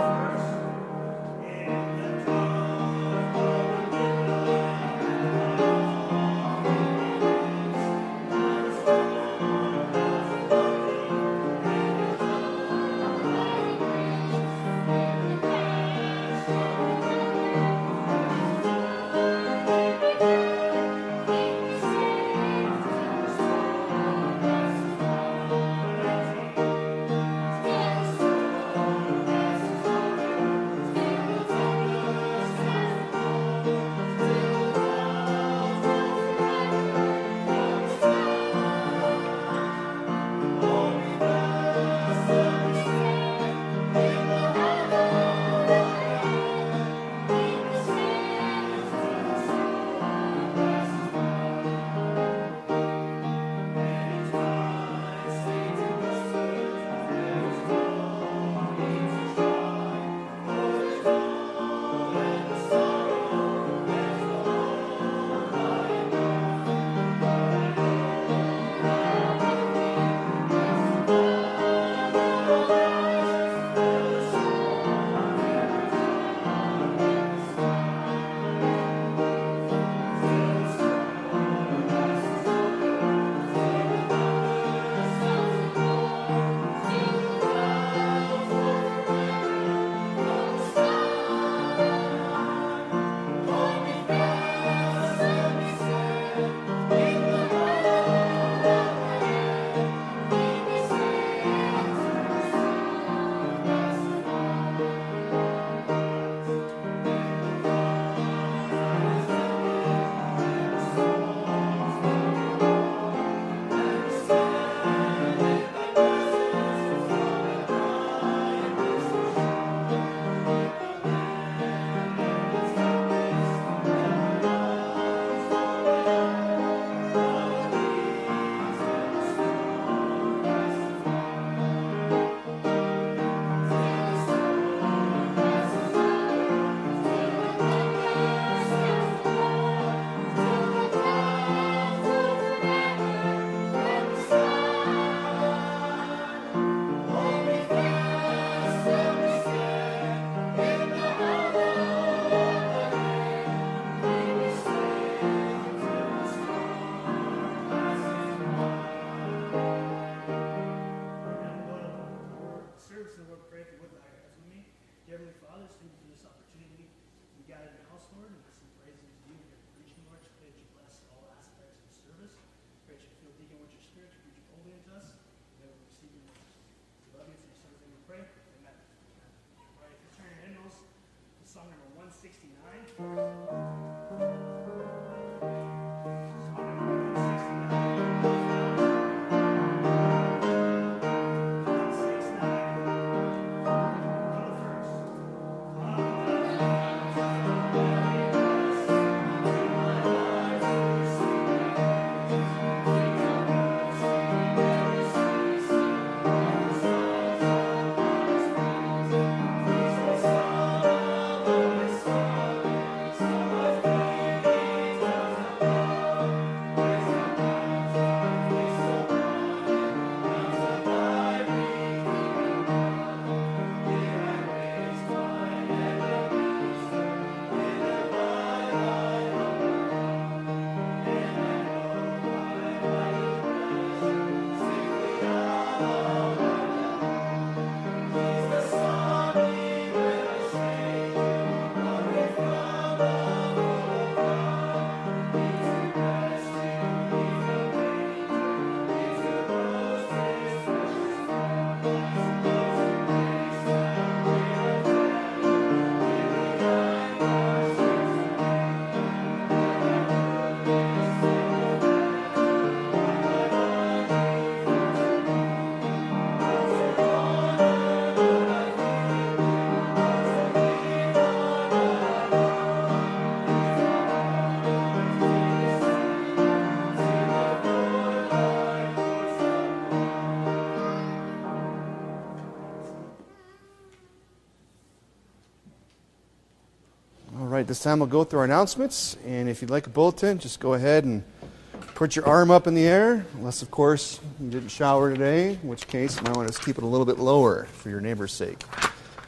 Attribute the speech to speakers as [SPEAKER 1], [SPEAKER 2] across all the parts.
[SPEAKER 1] right, this time we'll go through our announcements, and if you'd like a bulletin, just go ahead and put your arm up in the air, unless, of course, you didn't shower today, in which case you might want to keep it a little bit lower for your neighbor's sake.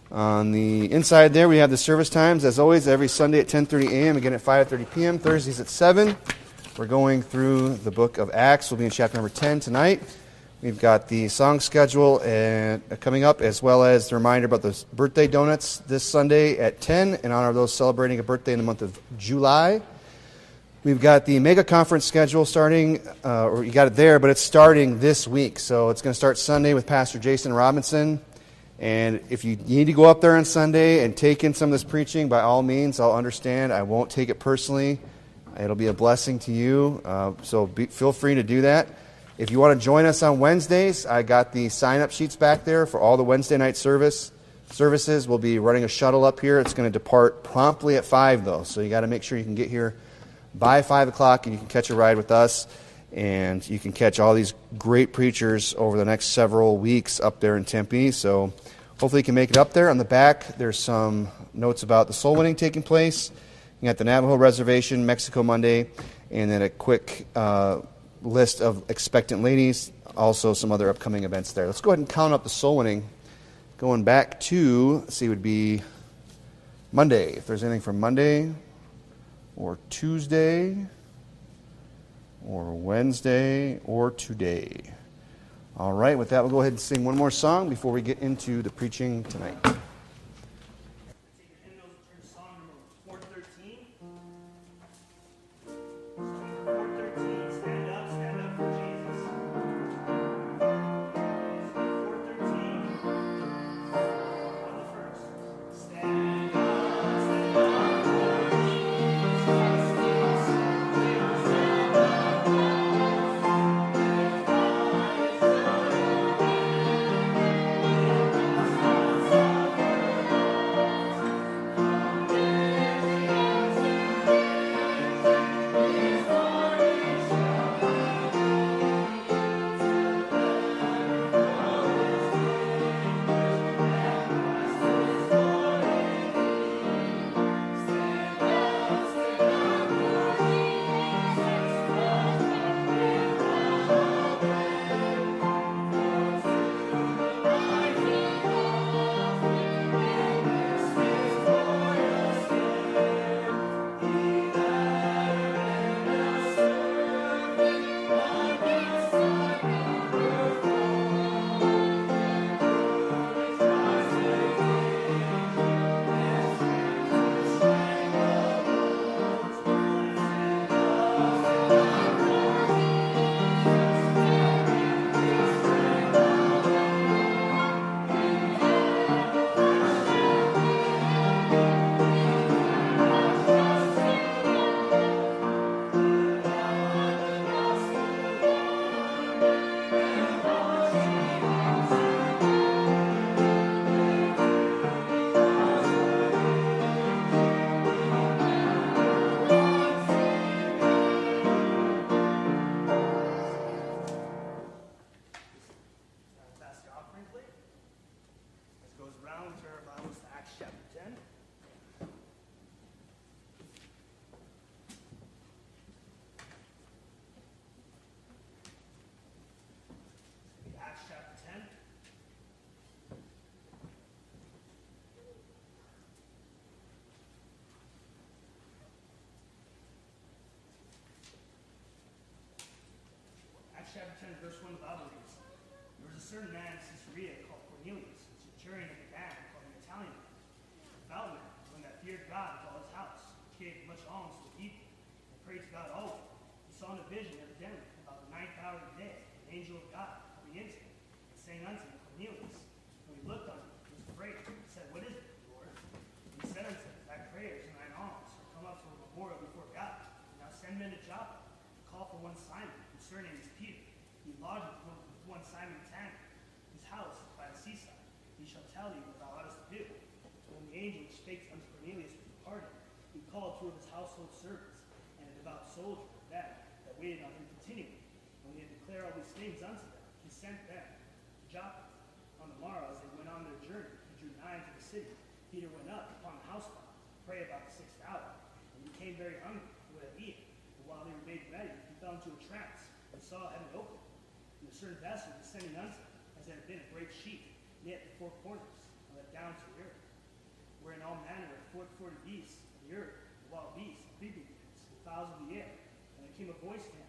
[SPEAKER 1] On the inside there, we have the service times, as always, every Sunday at 10:30 a.m., again at 5:30 p.m., Thursdays at 7. We're going through the book of Acts. We'll be in chapter number 10 tonight. We've got the song schedule coming up, as well as the reminder about the birthday donuts this Sunday at 10 in honor of those celebrating a birthday in the month of July. We've got the mega conference schedule starting, or you got it there, but it's starting this week. So it's going to start Sunday with Pastor Jason Robinson. And if you need to go up there on Sunday and take in some of this preaching, by all means, I'll understand. I won't take it personally. It'll be a blessing to you. Feel free to do that. If you want to join us on Wednesdays, I got the sign-up sheets back there for all the Wednesday night services. We'll be running a shuttle up here. It's going to depart promptly at 5, though. So you got to make sure you can get here by 5 o'clock and you can catch a ride with us. And you can catch all these great preachers over the next several weeks up there in Tempe. So hopefully you can make it up there. On the back, there's some notes about the soul winning taking place. You got the Navajo Reservation, Mexico Monday, and then a quick list of expectant ladies. Also some other upcoming events there. Let's go ahead and count up the soul winning. Going back to, let's see, it would be Monday. If there's anything from Monday or Tuesday or Wednesday, or today. All right, with that, we'll go ahead and sing one more song before we get into the preaching tonight.
[SPEAKER 2] Take your hymnals and turn to song number 413. Song number 413, stand up for Jesus. 413, on the first. Stand up. Chapter 10, verse 1 of the Bible reads, "There was a certain man in Caesarea called Cornelius, a centurion of the band called an Italian man, a devout man, one that feared God with all his house, which gave much alms to the people, and prayed to God always. He saw in a vision evidently about the 9th hour of the day, an angel of God coming into him, and saying unto him, Cornelius. When he looked on him, he was afraid, and said, What is it, Lord? And he said unto him, Thy prayers and thine alms are come up for a memorial before God. And now send men to Joppa, and call for one Simon, whose surname is Peter. He lodged with one Simon Tanner, whose house is by the seaside. He shall tell thee what thou oughtest to do." So when the angel which spake unto Cornelius was departed, he called two of his household servants, and a devout soldier of them that waited on him continually. When he had declared all these things unto them, he sent them to Joppa. On the morrow, as they went on their journey, he drew nigh to the city. Peter went up upon the housetop to pray about the 6th hour, and he became very hungry, and would have eaten. And while they were made ready, he fell into a trance, and saw heaven open, and a certain vessel descending unto him, as there had been a great sheet, knit at the four corners, and let down to the earth. forth before the beasts of the earth, the wild beasts, the creeping things, the fowls of the air. And there came a voice to him,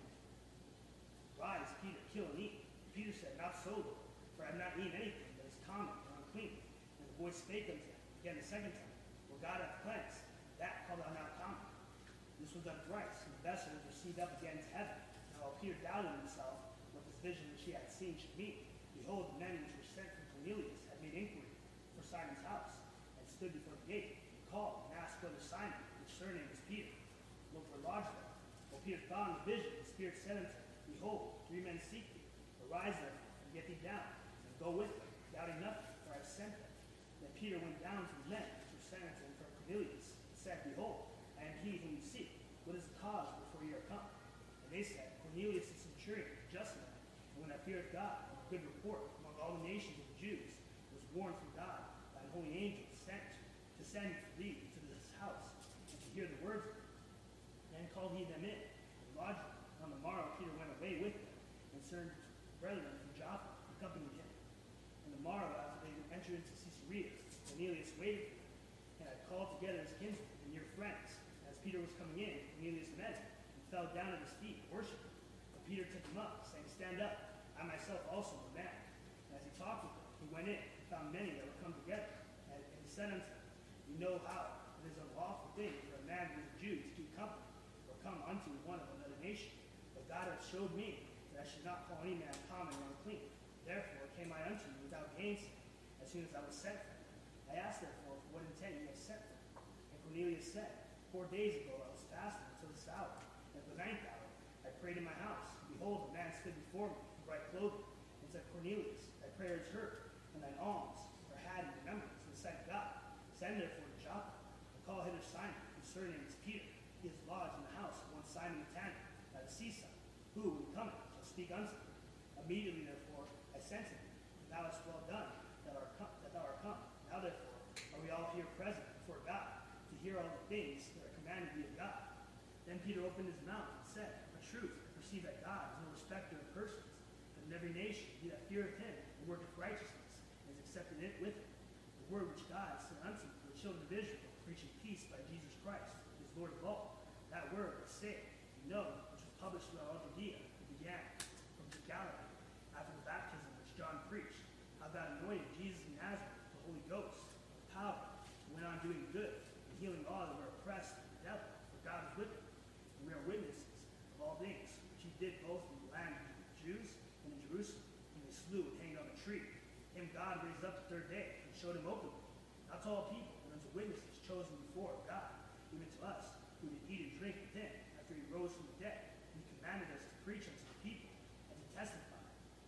[SPEAKER 2] Rise, Peter, kill and eat. Peter said, Not so, Lord, for I have not eaten anything that is common or unclean. And the voice spake unto him again the second time, Well, God hath cleansed, that call thou not common. This was done thrice, and the vessel was received up again to heaven. Now while Peter doubted himself what this vision which he had seen should mean, behold, the men which were sent from Cornelius had made inquiry for Simon's house, and stood before the gate, and called and asked whether Simon, whose surname was Peter, looked for lodge there. While Peter thought in the vision, the Spirit said unto him, Behold, 3 men seek thee. Arise therefore, and get thee down, and go with them, doubting nothing, for I have sent them. Then Peter went down to the men which were sent unto him from Cornelius, and said, Behold, I am he whom you seek. What is the cause wherefore ye are come? And they said, Cornelius the centurion, just man, and when I feared God, and a good report among all the nations of the Jews, was warned from God by an holy angel sent to send for thee to this house, and to hear the words of it. Then called he them in, and lodged them. On the morrow Peter went away with them, and certain brethren from Joppa accompanied him. And the morrow after they entered into Caesarea, Cornelius waited for them, and had called together his kinsmen and near friends. As Peter was coming in, Cornelius met him, and fell down at his feet, and worshipped him. But Peter took him up, saying, Stand up, I myself also am a man. And as he talked with them, he went in, and found many that were come together. And he said unto them, You know how it is a lawful thing for a man who is a Jew to keep company, or come unto one of another nation. But God hath showed me that I should not call any man common or unclean. Therefore came I unto you without gainsaying, as soon as I was sent from you. I asked therefore for what intent ye have sent for me. And Cornelius said, 4 days ago I was fasting until this hour, and at the 9th hour I prayed in my house. And behold, a man stood before me in bright clothing, and said, Cornelius, thy prayer is heard, and thine alms are had in remembrance in the sight of God. Send therefore to Joppa, and call hither Simon, whose surname is Peter. He is lodged in the house of one Simon the tanner, by the seaside, who, when coming, shall speak unto thee. Immediately therefore I sent him, and thou hast well done that thou art come. Now therefore are we all here present before God, to hear all the things that are commanded thee of God. Then Peter opened his mouth and said, A truth, I perceive that God is no respecter of persons, but in every nation he that feareth him and worketh righteousness is accepted it with him. The word which God sent unto the children of Israel, preaching peace by Jesus Christ, who is Lord of all. That word is saved, you know, which was published throughout all Judea, and began from Galilee, after the baptism which John preached, how God anointed Jesus of Nazareth with the Holy Ghost, with power, and went on doing good, and healing all that were oppressed of the devil, for God was with him. And we are witnesses of all things which he did both in the land of the Jews and in Jerusalem, whom they slew and hanged on a tree. Him God raised up the 3rd day, and showed him openly, not to all people, but unto witnesses chosen before of God, even to us, who did eat and drink with him after he rose from the dead. And he commanded us to preach unto the people, and to testify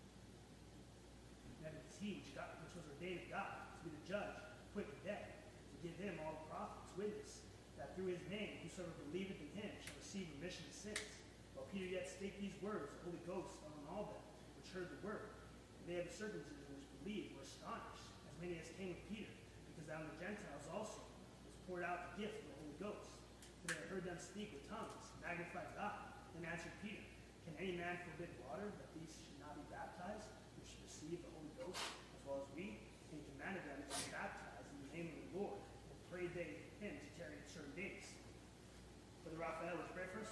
[SPEAKER 2] that it is he which was ordained of God to be the judge, quick and dead, to give him all the prophets witness, that through his name whosoever believeth in him shall receive remission of sins. While Peter yet spake these words, the Holy Ghost fell on all them which heard the word. And they of the circumcision which believed were astonished, as many as came with Peter, because on the Gentiles also was poured out the gift of the Holy Ghost. For they had heard them speak with tongues, magnified God. Then answered Peter, Can any man forbid water, that these should not be baptized, which should receive the Holy Ghost, as well as we? And he commanded them to be baptized in the name of the Lord, and prayed they him to tarry certain days. Brother Raphael, would you pray for us?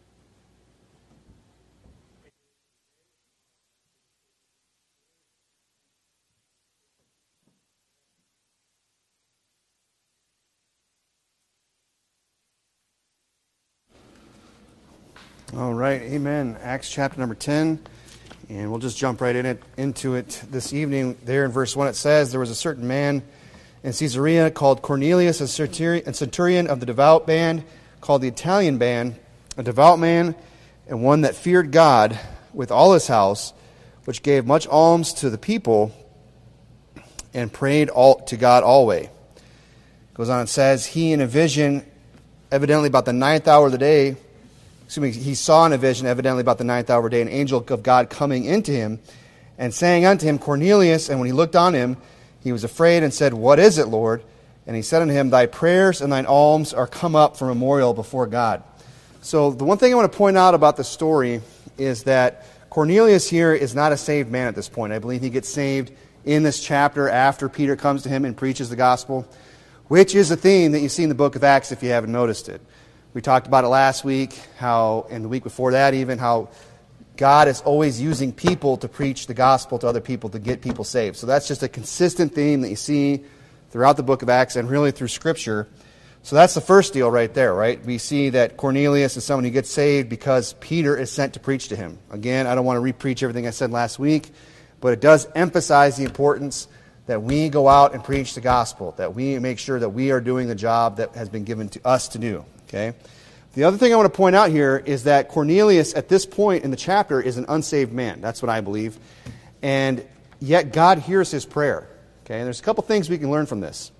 [SPEAKER 1] All right, amen. Acts chapter number 10, and we'll just jump right into it this evening. There in verse 1 it says, There was a certain man in Caesarea called Cornelius, a centurion of the devout band, called the Italian band, a devout man, and one that feared God with all his house, which gave much alms to the people, and prayed to God always. Goes on and says, he in a vision, evidently about the 9th hour of the day, he saw in a vision, evidently about the 9th hour of the day, an angel of God coming into him and saying unto him, Cornelius. And when he looked on him, he was afraid and said, What is it, Lord? And he said unto him, Thy prayers and thine alms are come up for memorial before God. So the one thing I want to point out about the story is that Cornelius here is not a saved man at this point. I believe he gets saved in this chapter after Peter comes to him and preaches the gospel. which is a theme that you see in the book of Acts if you haven't noticed it. We talked about it last week, and the week before that even, how God is always using people to preach the gospel to other people to get people saved. So that's just a consistent theme that you see throughout the book of Acts and really through Scripture. So that's the first deal right there, right? We see that Cornelius is someone who gets saved because Peter is sent to preach to him. Again, I don't want to re-preach everything I said last week, but it does emphasize the importance that we go out and preach the gospel, that we make sure that we are doing the job that has been given to us to do. Okay. The other thing I want to point out here is that Cornelius, at this point in the chapter, is an unsaved man. That's what I believe. And yet God hears his prayer. Okay. And there's a couple things we can learn from this.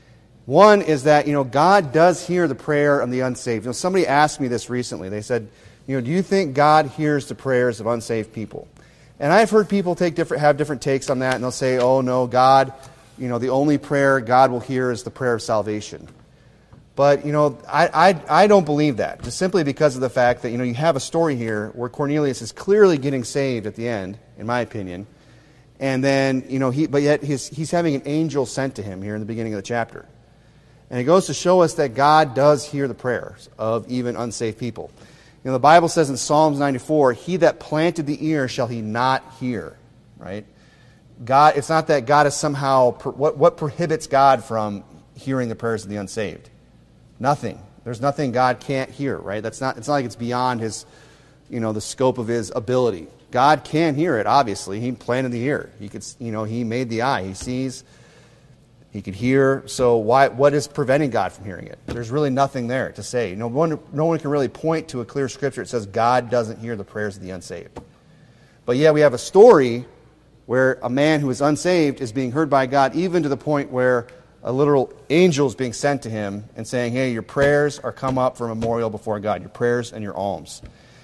[SPEAKER 1] One is that, God does hear the prayer of the unsaved. Somebody asked me this recently. They said, do you think God hears the prayers of unsaved people? And I've heard people have different takes on that, and they'll say, oh no, God, the only prayer God will hear is the prayer of salvation. But, I don't believe that, just simply because of the fact that, you have a story here where Cornelius is clearly getting saved at the end, in my opinion. And then, but yet he's having an angel sent to him here in the beginning of the chapter. And it goes to show us that God does hear the prayers of even unsaved people. The Bible says in Psalms 94, he that planted the ear shall he not hear, right? God, it's not that God is somehow, what prohibits God from hearing the prayers of the unsaved? Nothing. There's nothing God can't hear, right? It's not like it's beyond his, the scope of his ability. God can hear it, obviously. He planted the ear. He could, he made the eye. He sees, he could hear. So what is preventing God from hearing it? There's really nothing there to say. No one can really point to a clear scripture that says God doesn't hear the prayers of the unsaved. But yeah, we have a story where a man who is unsaved is being heard by God, even to the point where a literal angel is being sent to him and saying, hey, your prayers are come up for memorial before God, your prayers and your alms.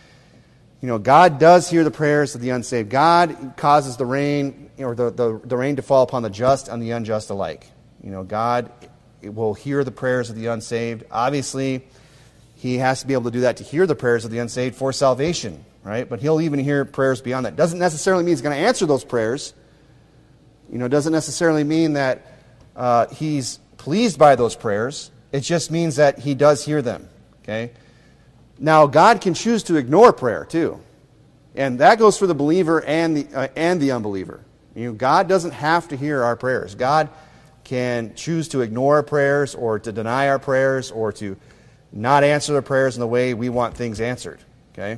[SPEAKER 1] God does hear the prayers of the unsaved. God causes the rain, or the rain to fall upon the just and the unjust alike. God will hear the prayers of the unsaved. Obviously, he has to be able to do that to hear the prayers of the unsaved for salvation, right? But he'll even hear prayers beyond that. Doesn't necessarily mean he's going to answer those prayers. Doesn't necessarily mean that he's pleased by those prayers. It just means that he does hear them. Okay. Now, God can choose to ignore prayer too, and that goes for the believer and the unbeliever. God doesn't have to hear our prayers. God can choose to ignore our prayers, or to deny our prayers, or to not answer the prayers in the way we want things answered. Okay.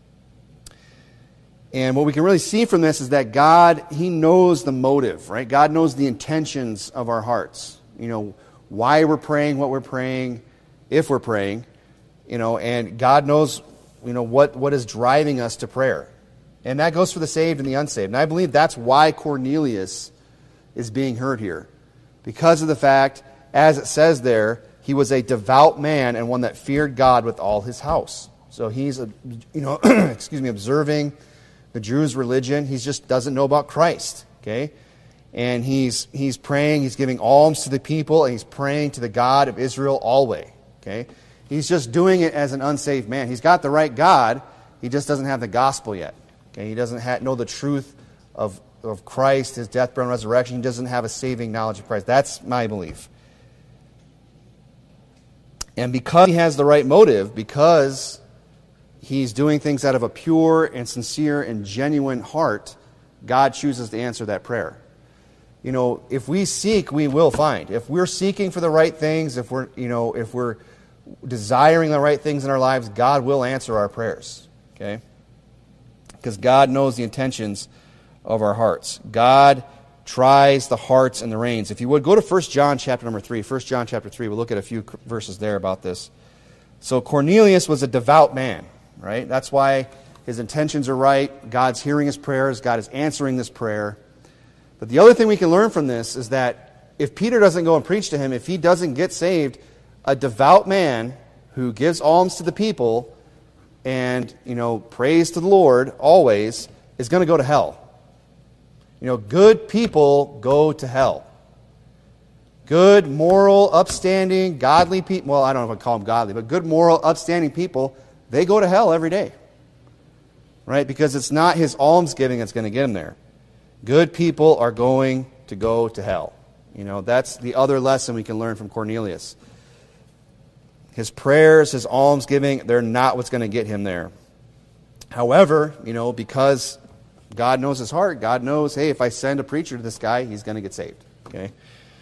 [SPEAKER 1] And what we can really see from this is that God, he knows the motive, right? God knows the intentions of our hearts. Why we're praying, what we're praying, if we're praying, and God knows, what is driving us to prayer. And that goes for the saved and the unsaved. And I believe that's why Cornelius is being heard here. Because of the fact, as it says there, he was a devout man and one that feared God with all his house. So he's, observing the Jews' religion. He just doesn't know about Christ, okay? And he's praying, he's giving alms to the people, and he's praying to the God of Israel always, okay? He's just doing it as an unsaved man. He's got the right God, he just doesn't have the gospel yet, okay? He doesn't know the truth of Christ, his death, burial, and resurrection. He doesn't have a saving knowledge of Christ. That's my belief. And because he has the right motive, because he's doing things out of a pure and sincere and genuine heart, God chooses to answer that prayer. If we seek, we will find. If we're seeking for the right things, if we're desiring the right things in our lives, God will answer our prayers. Okay? Because God knows the intentions of our hearts. God tries the hearts and the reins. If you would, go to 1 John chapter number 3. 1 John chapter 3, we'll look at a few verses there about this. So Cornelius was a devout man, right? That's why his intentions are right. God's hearing his prayers. God is answering this prayer. But the other thing we can learn from this is that if Peter doesn't go and preach to him, if he doesn't get saved, a devout man who gives alms to the people and, prays to the Lord always is going to go to hell. Good people go to hell. Good, moral, upstanding, godly people, well, I don't know if I call them godly, but good, moral, upstanding people, they go to hell every day. Right? Because it's not his almsgiving that's going to get them there. Good people are going to go to hell. That's the other lesson we can learn from Cornelius. His prayers, his almsgiving, they're not what's going to get him there. However, because God knows his heart, God knows, hey, if I send a preacher to this guy, he's going to get saved. Okay?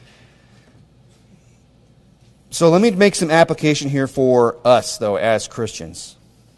[SPEAKER 1] So let me make some application here for us, though, as Christians.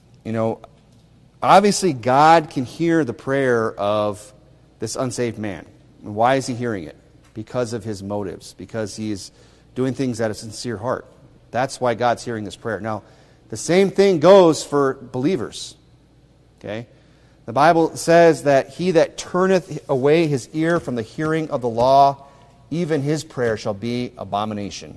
[SPEAKER 1] Obviously God can hear the prayer of this unsaved man. And why is he hearing it? Because of his motives, because he's doing things out of sincere heart. That's why God's hearing this prayer. Now, the same thing goes for believers. Okay? The Bible says that he that turneth away his ear from the hearing of the law, even his prayer shall be abomination.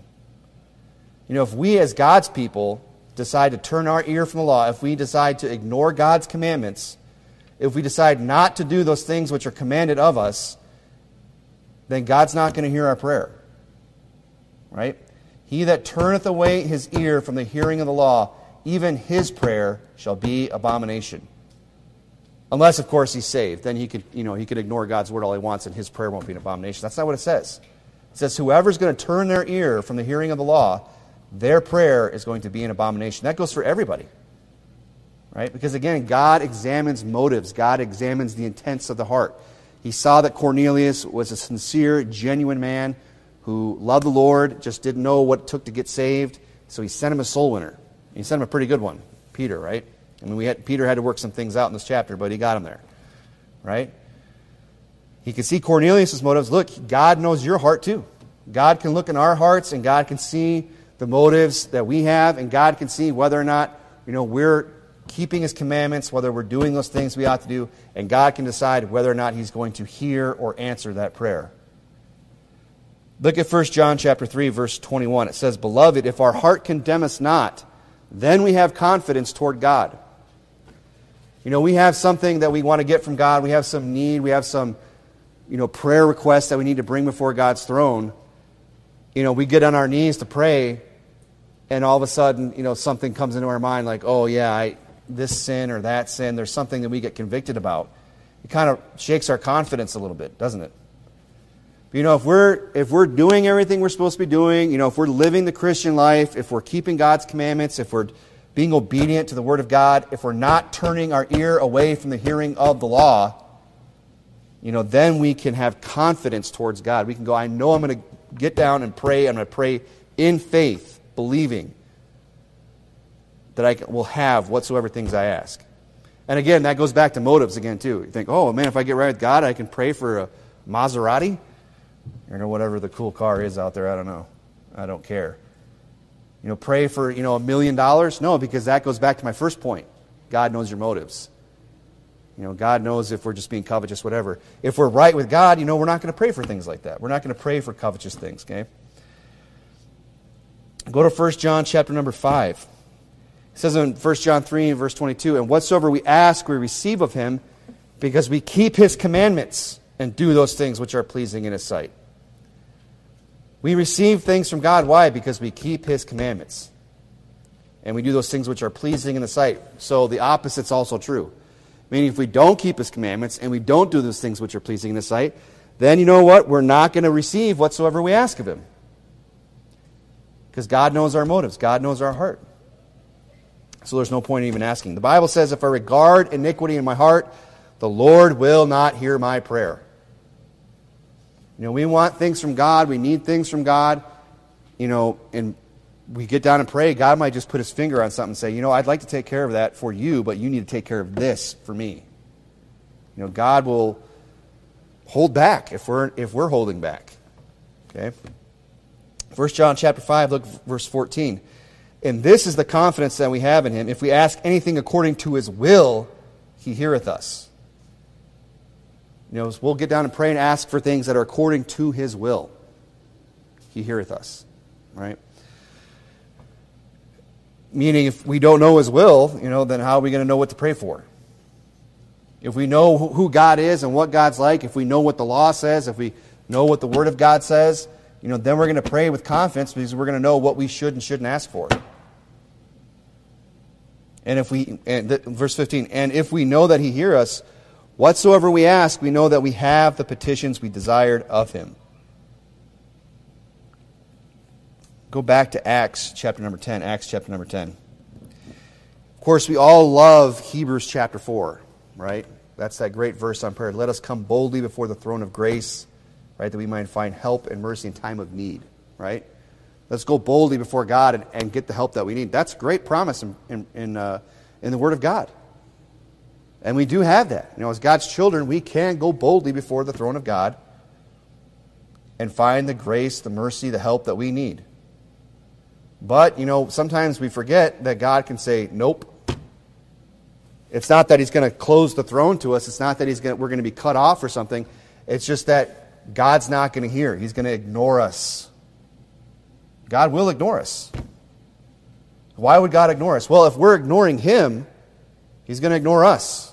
[SPEAKER 1] If we as God's people decide to turn our ear from the law, if we decide to ignore God's commandments, if we decide not to do those things which are commanded of us, then God's not going to hear our prayer. Right? He that turneth away his ear from the hearing of the law, even his prayer shall be abomination. Unless, of course, he's saved. Then he could ignore God's word all he wants and his prayer won't be an abomination. That's not what it says. It says whoever's going to turn their ear from the hearing of the law, their prayer is going to be an abomination. That goes for everybody. Right? Because again, God examines motives. God examines the intents of the heart. He saw that Cornelius was a sincere, genuine man who loved the Lord, just didn't know what it took to get saved, so he sent him a soul winner. And he sent him a pretty good one, Peter, right? Peter had to work some things out in this chapter, but he got him there, right? He could see Cornelius' motives. Look, God knows your heart too. God can look in our hearts, and God can see the motives that we have, and God can see whether or not we're keeping His commandments, whether we're doing those things we ought to do, and God can decide whether or not He's going to hear or answer that prayer. Look at 1 John chapter 3, verse 21. It says, "Beloved, if our heart condemn us not, then we have confidence toward God." We have something that we want to get from God. We have some need. We have some, prayer requests that we need to bring before God's throne. We get on our knees to pray, and all of a sudden, something comes into our mind like, oh yeah, this sin or that sin, there's something that we get convicted about. It kind of shakes our confidence a little bit, doesn't it? But, if we're doing everything we're supposed to be doing, if we're living the Christian life, if we're keeping God's commandments, if we're being obedient to the Word of God, if we're not turning our ear away from the hearing of the law, then we can have confidence towards God. We can go, I know I'm going to get down and pray. I'm going to pray in faith, believing that I will have whatsoever things I ask. And again, that goes back to motives again, too. You think, oh, man, if I get right with God, I can pray for a Maserati? Or whatever the cool car is out there, I don't know. I don't care. Pray for, $1 million? No, because that goes back to my first point. God knows your motives. God knows if we're just being covetous, whatever. If we're right with God, we're not going to pray for things like that. We're not going to pray for covetous things, okay? Go to 1 John chapter number 5. It says in 1 John 3 and verse 22, "And whatsoever we ask, we receive of Him, because we keep His commandments and do those things which are pleasing in His sight." We receive things from God. Why? Because we keep His commandments. And we do those things which are pleasing in the sight. So the opposite's also true. Meaning if we don't keep His commandments and we don't do those things which are pleasing in His sight, then you know what? We're not going to receive whatsoever we ask of Him. Because God knows our motives. God knows our heart. So there's no point in even asking. The Bible says, "If I regard iniquity in my heart, the Lord will not hear my prayer." We want things from God. We need things from God. And we get down and pray. God might just put His finger on something and say, I'd like to take care of that for you, but you need to take care of this for me. God will hold back if we're holding back. Okay? 1 John chapter 5, look verse 14. "And this is the confidence that we have in Him. If we ask anything according to His will, He heareth us." We'll get down and pray and ask for things that are according to His will. He heareth us, right? Meaning, if we don't know His will, then how are we going to know what to pray for? If we know who God is and what God's like, if we know what the law says, if we know what the Word of God says, then we're going to pray with confidence because we're going to know what we should and shouldn't ask for. And verse 15, "And if we know that He hear us, whatsoever we ask, we know that we have the petitions we desired of Him." go back to Acts chapter number 10. Acts chapter number 10. Of course, we all love Hebrews chapter 4, right? That's that great verse on prayer. Let us come boldly before the throne of grace, right, that we might find help and mercy in time of need, right? Let's go boldly before God and get the help that we need. That's a great promise in the Word of God. And we do have that. As God's children, we can go boldly before the throne of God and find the grace, the mercy, the help that we need. But, sometimes we forget that God can say, nope. It's not that He's going to close the throne to us. It's not that we're going to be cut off or something. It's just that God's not going to hear. He's going to ignore us. God will ignore us. Why would God ignore us? Well, if we're ignoring Him, He's going to ignore us.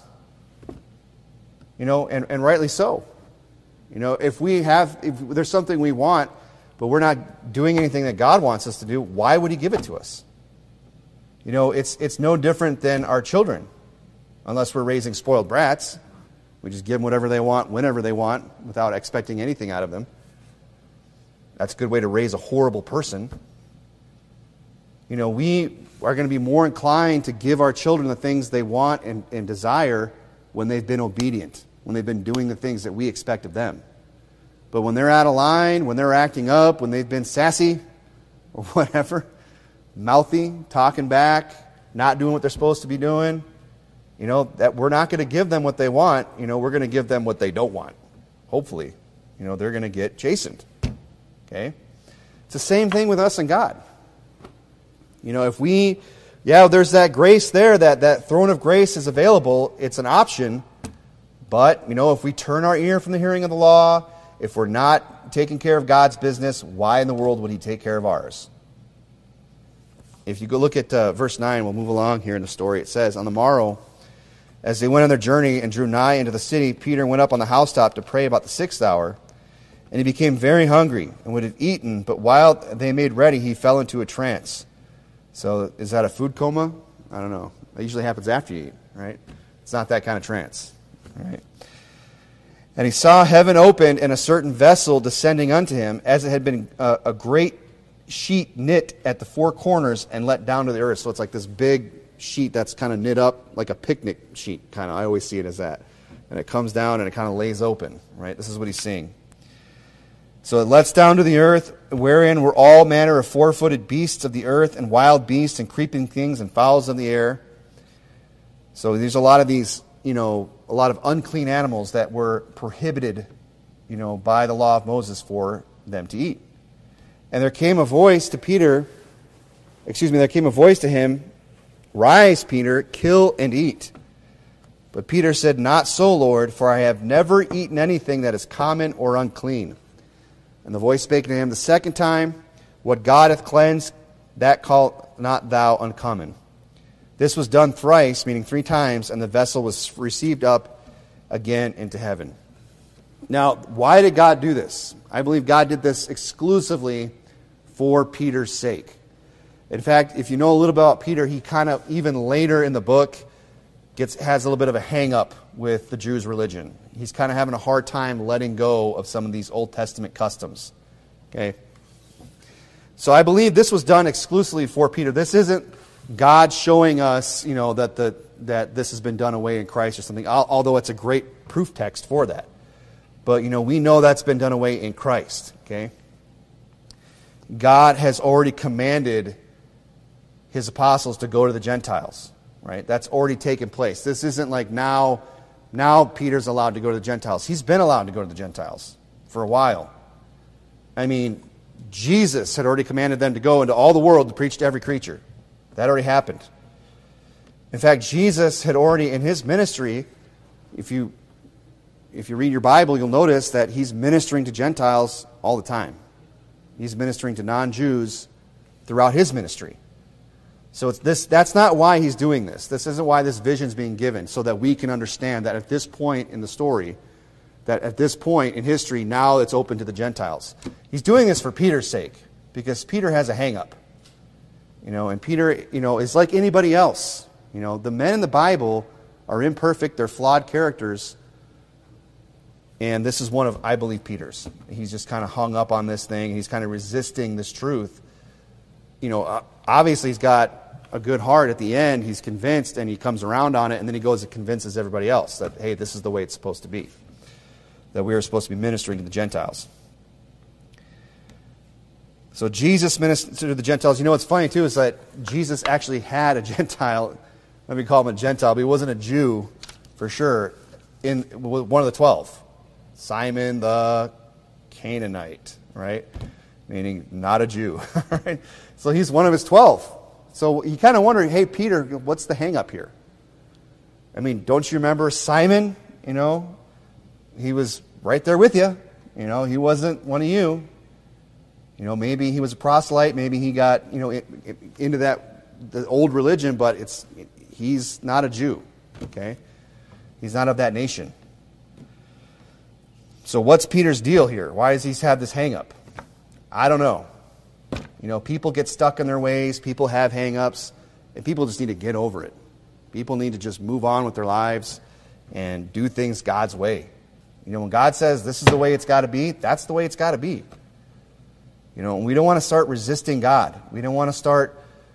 [SPEAKER 1] And rightly so. If there's something we want, but we're not doing anything that God wants us to do, why would He give it to us? It's no different than our children. Unless we're raising spoiled brats. We just give them whatever they want, whenever they want, without expecting anything out of them. That's a good way to raise a horrible person. We are going to be more inclined to give our children the things they want and desire when they've been obedient, when they've been doing the things that we expect of them. But when they're out of line, when they're acting up, when they've been sassy or whatever, mouthy, talking back, not doing what they're supposed to be doing, that we're not going to give them what they want. We're going to give them what they don't want. Hopefully, they're going to get chastened. Okay? It's the same thing with us and God. If there's that grace there, that throne of grace is available, it's an option. But, if we turn our ear from the hearing of the law, if we're not taking care of God's business, why in the world would He take care of ours? If you go look at verse 9, we'll move along here in the story. It says, on the morrow, as they went on their journey and drew nigh into the city, Peter went up on the housetop to pray about the 6th hour. And he became very hungry and would have eaten, but while they made ready, he fell into a trance. So is that a food coma? I don't know. That usually happens after you eat, right? It's not that kind of trance, right? And he saw heaven opened and a certain vessel descending unto him, as it had been a great sheet knit at the four corners and let down to the earth. So it's like this big sheet that's kind of knit up like a picnic sheet, kind of. I always see it as that. And it comes down and it kind of lays open, right? This is what he's seeing. So it lets down to the earth, wherein were all manner of four-footed beasts of the earth, and wild beasts, and creeping things, and fowls of the air. So there's a lot of these, a lot of unclean animals that were prohibited, by the law of Moses for them to eat. And there came a voice to him, Rise, Peter, kill and eat. But Peter said, Not so, Lord, for I have never eaten anything that is common or unclean. And the voice spake to him the second time, What God hath cleansed, that call not thou uncommon. This was done thrice, meaning 3 times, and the vessel was received up again into heaven. Now, why did God do this? I believe God did this exclusively for Peter's sake. In fact, if you know a little about Peter, he kind of, even later in the book, has a little bit of a hang-up with the Jews' religion. He's kind of having a hard time letting go of some of these Old Testament customs. Okay? So I believe this was done exclusively for Peter. This isn't God showing us, that this has been done away in Christ or something, although it's a great proof text for that. But, we know that's been done away in Christ. Okay? God has already commanded His apostles to go to the Gentiles. Right? That's already taken place. This isn't like now Peter's allowed to go to the Gentiles. He's been allowed to go to the Gentiles for a while. I mean, Jesus had already commanded them to go into all the world to preach to every creature. That already happened. In fact, Jesus had already, in His ministry, if you read your Bible, you'll notice that He's ministering to Gentiles all the time. He's ministering to non-Jews throughout His ministry. So that's not why He's doing this. This isn't why this vision's being given, so that we can understand that at this point in the story, that at this point in history, now it's open to the Gentiles. He's doing this for Peter's sake, because Peter has a hang-up. And Peter, is like anybody else. The men in the Bible are imperfect, they're flawed characters, and this is one of, I believe, Peter's. He's just kind of hung up on this thing, he's kind of resisting this truth obviously he's got a good heart at the end. He's convinced, and he comes around on it, and then he goes and convinces everybody else that, hey, this is the way it's supposed to be, that we are supposed to be ministering to the Gentiles. So Jesus ministered to the Gentiles. What's funny, too, is that Jesus actually had a Gentile. Let me call him a Gentile, but he wasn't a Jew, for sure, in one of the 12. Simon the Canaanite, right? Meaning not a Jew, right? So he's one of his 12. So you kind of wonder, hey, Peter, what's the hang-up here? I mean, don't you remember Simon? He was right there with you. He wasn't one of you. Maybe he was a proselyte. Maybe he got, into the old religion, but he's not a Jew, okay? He's not of that nation. So what's Peter's deal here? Why does he have this hang-up? I don't know. People get stuck in their ways. People have hang-ups. And people just need to get over it. People need to just move on with their lives and do things God's way. When God says this is the way it's got to be, that's the way it's got to be. We don't want to start resisting God. We don't want to start,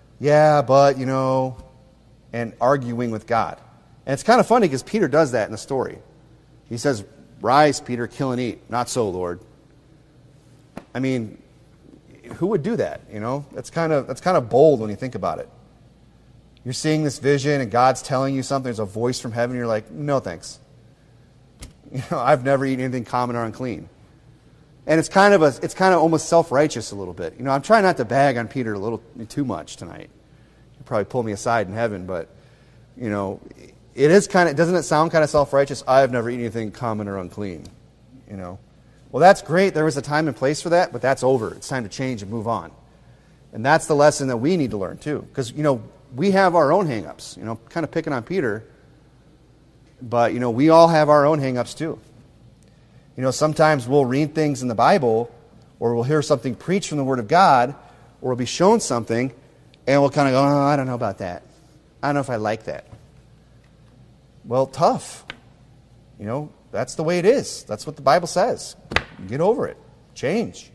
[SPEAKER 1] and arguing with God. And it's kind of funny because Peter does that in the story. He says, "Rise, Peter, kill and eat." "Not so, Lord." I mean, who would do that? That's kind of bold when you think about it. You're seeing this vision and God's telling you something. There's a voice from heaven. You're like, no, thanks. I've never eaten anything common or unclean. And it's kind of almost self-righteous a little bit. I'm trying not to bag on Peter a little too much tonight. You'll probably pull me aside in heaven, but it is doesn't it sound kind of self-righteous? I've never eaten anything common or unclean. Well, that's great. There was a time and place for that, but that's over. It's time to change and move on. And that's the lesson that we need to learn too. Because, we have our own hang-ups. Kind of picking on Peter. But, we all have our own hang-ups too. Sometimes we'll read things in the Bible, or we'll hear something preached from the Word of God, or we'll be shown something, and we'll kind of go, oh, I don't know about that. I don't know if I like that. Well, tough. That's the way it is. That's what the Bible says. Get over it. Change.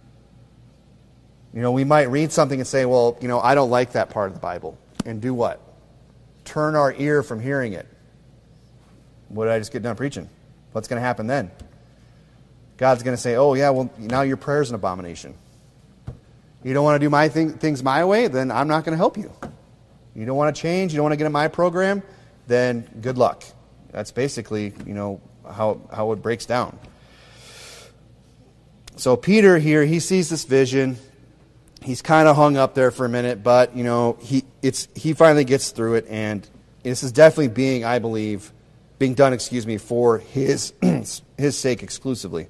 [SPEAKER 1] We might read something and say, well, I don't like that part of the Bible. And do what? Turn our ear from hearing it. What did I just get done preaching? What's going to happen then? God's going to say, oh, yeah, well, now your prayer's an abomination. You don't want to do my things my way? Then I'm not going to help you. You don't want to change? You don't want to get in my program? Then good luck. That's basically, how it breaks down. So Peter here, he sees this vision. He's kind of hung up there for a minute, but he finally gets through it, and this is definitely being done for his sake exclusively.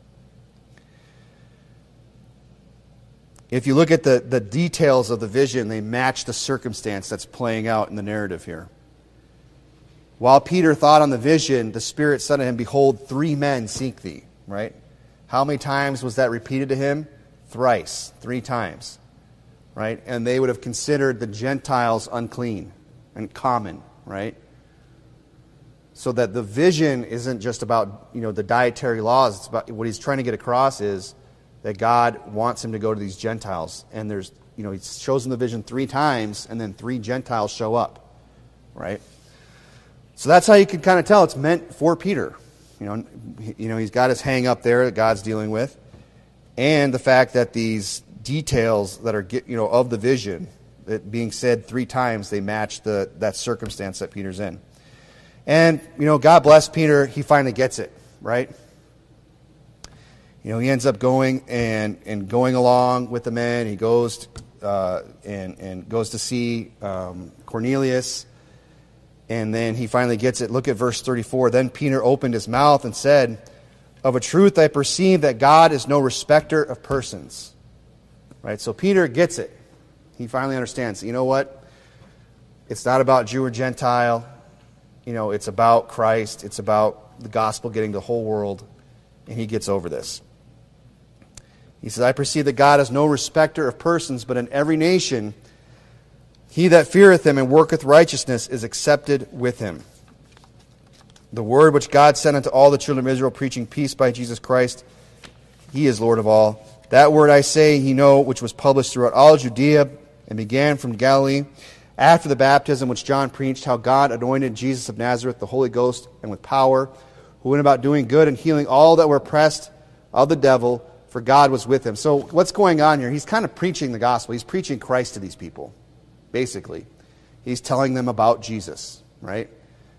[SPEAKER 1] If you look at the details of the vision, they match the circumstance that's playing out in the narrative here. While Peter thought on the vision, the Spirit said to him, "Behold, 3 men seek thee." Right? How many times was that repeated to him? Thrice, 3 times. Right? And they would have considered the Gentiles unclean and common. Right? So that the vision isn't just about the dietary laws. It's about what he's trying to get across is that God wants him to go to these Gentiles. And there's he shows them the vision 3 times, and then 3 Gentiles show up. Right? So that's how you can kind of tell it's meant for Peter. He's got his hang up there that God's dealing with, and the fact that these details that are of the vision that being said 3 times, they match that circumstance that Peter's in. And God bless Peter. He finally gets it, right? He ends up going and going along with the men. He goes and goes to see Cornelius. And then he finally gets it. Look at verse 34. Then Peter opened his mouth and said, "Of a truth I perceive that God is no respecter of persons." Right? So Peter gets it. He finally understands. You know what? It's not about Jew or Gentile. It's about Christ. It's about the gospel getting to the whole world. And he gets over this. He says, "I perceive that God is no respecter of persons, but in every nation he that feareth him and worketh righteousness is accepted with him. The word which God sent unto all the children of Israel, preaching peace by Jesus Christ, he is Lord of all. That word I say, ye know, which was published throughout all Judea and began from Galilee after the baptism which John preached, how God anointed Jesus of Nazareth, the Holy Ghost, and with power, who went about doing good and healing all that were oppressed of the devil, for God was with him. So what's going on here? He's kind of preaching the gospel. He's preaching Christ to these people, basically. He's telling them about Jesus, right?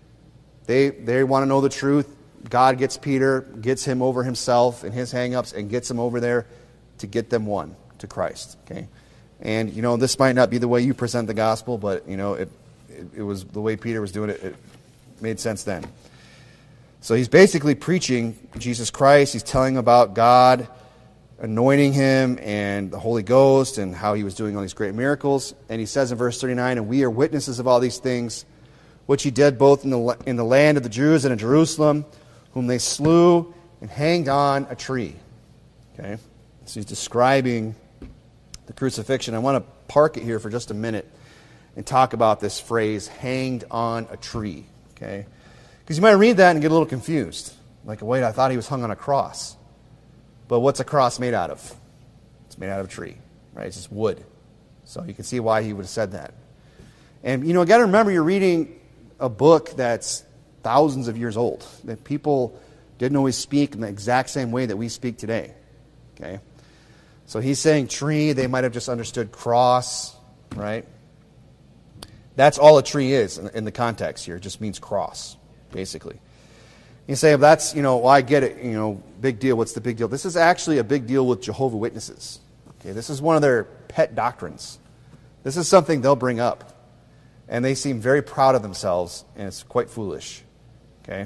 [SPEAKER 1] They want to know the truth. God gets Peter, gets him over himself and his hang-ups, and gets him over there to get them won to Christ, okay? And, this might not be the way you present the gospel, but, it was the way Peter was doing it. It made sense then. So he's basically preaching Jesus Christ. He's telling about God anointing him and the Holy Ghost and how he was doing all these great miracles. And he says in verse 39, and we are witnesses of all these things, which he did both in the land of the Jews and in Jerusalem, whom they slew and hanged on a tree. Okay? So he's describing the crucifixion. I want to park it here for just a minute and talk about this phrase, hanged on a tree. Okay? Because you might read that and get a little confused. Like, wait, I thought he was hung on a cross. But what's a cross made out of? It's made out of a tree, right? It's just wood. So you can see why he would have said that. And, you got to remember, you're reading a book that's thousands of years old, that people didn't always speak in the exact same way that we speak today. Okay? So he's saying tree, they might have just understood cross, right? That's all a tree is in the context here. It just means cross, basically. You say, well, that's, well, I get it, big deal. What's the big deal? This is actually a big deal with Jehovah's Witnesses. Okay, this is one of their pet doctrines. This is something they'll bring up. And they seem very proud of themselves, and it's quite foolish. Okay?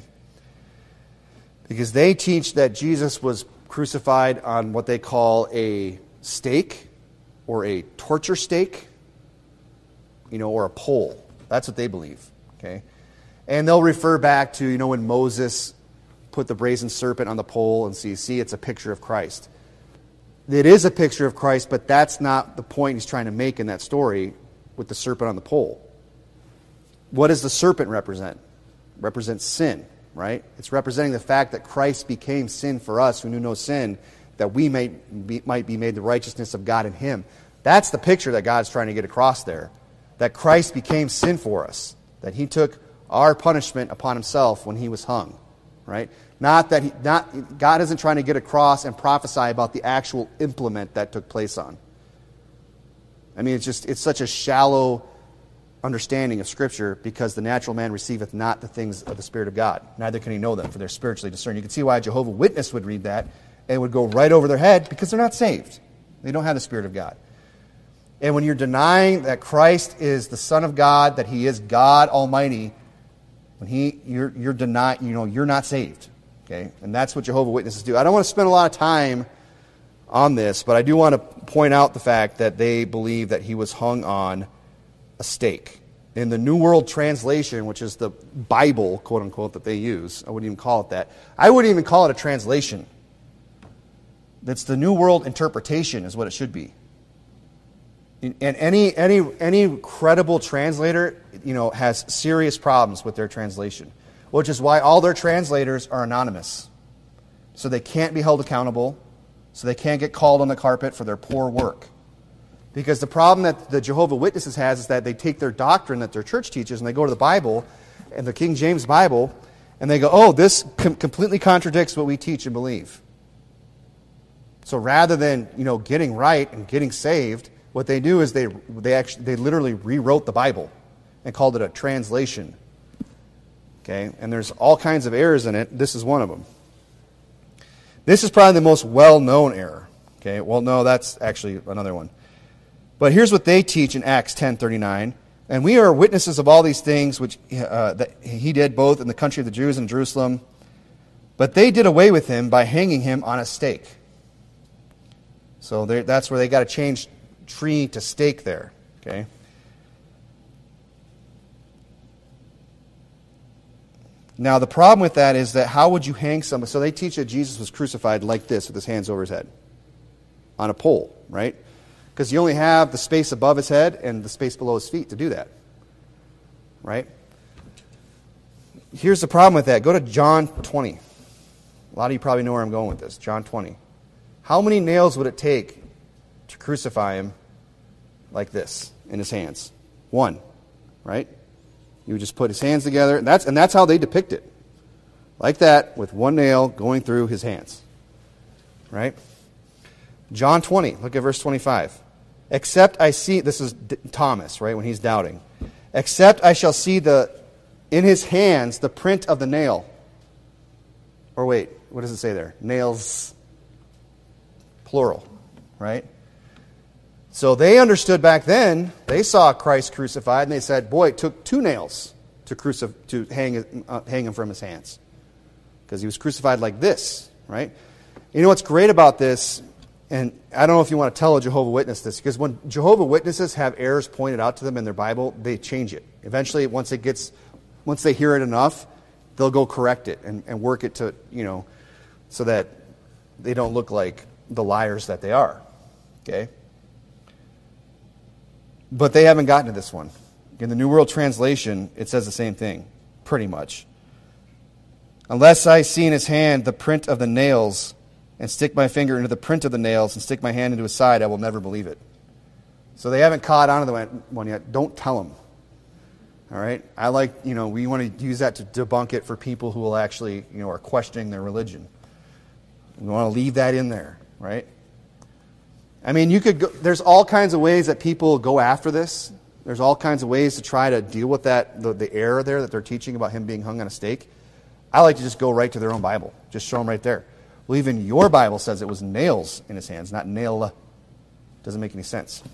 [SPEAKER 1] Because they teach that Jesus was crucified on what they call a stake or a torture stake, or a pole. That's what they believe. Okay? And they'll refer back to, when Moses put the brazen serpent on the pole and see, it's a picture of Christ. It is a picture of Christ, but that's not the point he's trying to make in that story with the serpent on the pole. What does the serpent represent? It represents sin, right? It's representing the fact that Christ became sin for us who knew no sin, that we might be made the righteousness of God in him. That's the picture that God's trying to get across there. That Christ became sin for us. That he took our punishment upon himself when he was hung, right? God isn't trying to get across and prophesy about the actual implement that took place on. I mean, it's such a shallow understanding of Scripture, because the natural man receiveth not the things of the Spirit of God, neither can he know them, for they're spiritually discerned. You can see why a Jehovah's Witness would read that and it would go right over their head, because they're not saved. They don't have the Spirit of God. And when you're denying that Christ is the Son of God, that he is God Almighty, you're denying, you're not saved. Okay? And that's what Jehovah's Witnesses do. I don't want to spend a lot of time on this, but I do want to point out the fact that they believe that he was hung on a stake. In the New World Translation, which is the Bible, quote unquote, that they use, I wouldn't even call it that. I wouldn't even call it a translation. That's the New World Interpretation is what it should be. And any credible translator, has serious problems with their translation, which is why all their translators are anonymous. So they can't be held accountable, so they can't get called on the carpet for their poor work. Because the problem that the Jehovah's Witnesses has is that they take their doctrine that their church teaches and they go to the Bible, and the King James Bible, and they go, oh, this completely contradicts what we teach and believe. So rather than, getting right and getting saved, what they do is they literally rewrote the Bible and called it a translation. Okay? And there's all kinds of errors in it. This is one of them. This is probably the most well-known error. Okay? Well, no, that's actually another one. But here's what they teach in Acts 10:39. And we are witnesses of all these things which that he did both in the country of the Jews and Jerusalem. But they did away with him by hanging him on a stake. So that's where they got to change tree to stake there. Okay? Now, the problem with that is that how would you hang someone? So they teach that Jesus was crucified like this with his hands over his head on a pole, right? Because you only have the space above his head and the space below his feet to do that. Right? Here's the problem with that. Go to John 20. A lot of you probably know where I'm going with this. John 20. How many nails would it take to crucify him like this in his hands. One, right? He would just put his hands together, and that's how they depict it. Like that, with one nail going through his hands. Right? John 20, look at verse 25. Except I see, this is Thomas, right, when he's doubting. Except I shall see in his hands the print of the nail. Or wait, what does it say there? Nails, plural, right? So they understood back then, they saw Christ crucified, and they said, boy, it took 2 nails to hang him from his hands. Because he was crucified like this, right? You know what's great about this, and I don't know if you want to tell a Jehovah's Witness this, because when Jehovah's Witnesses have errors pointed out to them in their Bible, they change it. Eventually, once they hear it enough, they'll go correct it and work it to, so that they don't look like the liars that they are. Okay? But they haven't gotten to this one. In the New World Translation, it says the same thing, pretty much. Unless I see in his hand the print of the nails, and stick my finger into the print of the nails, and stick my hand into his side, I will never believe it. So they haven't caught on to the one yet. Don't tell them. All right? I like, we want to use that to debunk it for people who will actually, are questioning their religion. We want to leave that in there, right? I mean, there's all kinds of ways that people go after this. There's all kinds of ways to try to deal with that, the error there that they're teaching about him being hung on a stake. I like to just go right to their own Bible. Just show them right there. Well, even your Bible says it was nails in his hands, not nail. Doesn't make any sense.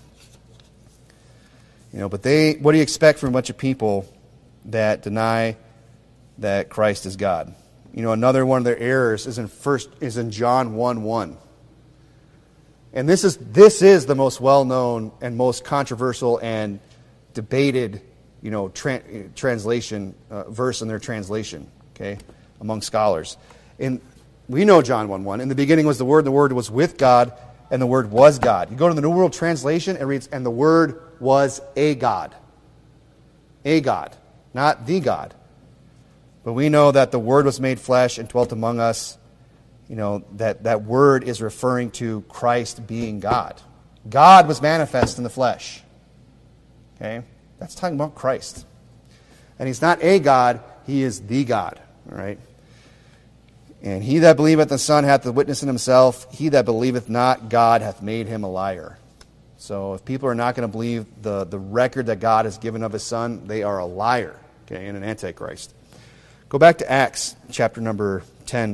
[SPEAKER 1] But what do you expect from a bunch of people that deny that Christ is God? Another one of their errors is in John 1:1. And this is the most well-known and most controversial and debated, translation verse in their translation, okay, among scholars. And we know John 1:1. In the beginning was the Word, and the Word was with God, and the Word was God. You go to the New World Translation, it reads, and the Word was a God. A God, not the God. But we know that the Word was made flesh and dwelt among us. That word is referring to Christ being God. God was manifest in the flesh. Okay? That's talking about Christ. And he's not a God, he is the God. All right? And he that believeth the Son hath the witness in himself. He that believeth not God hath made him a liar. So if people are not going to believe the record that God has given of his Son, they are a liar, okay, and an antichrist. Go back to Acts chapter number 10.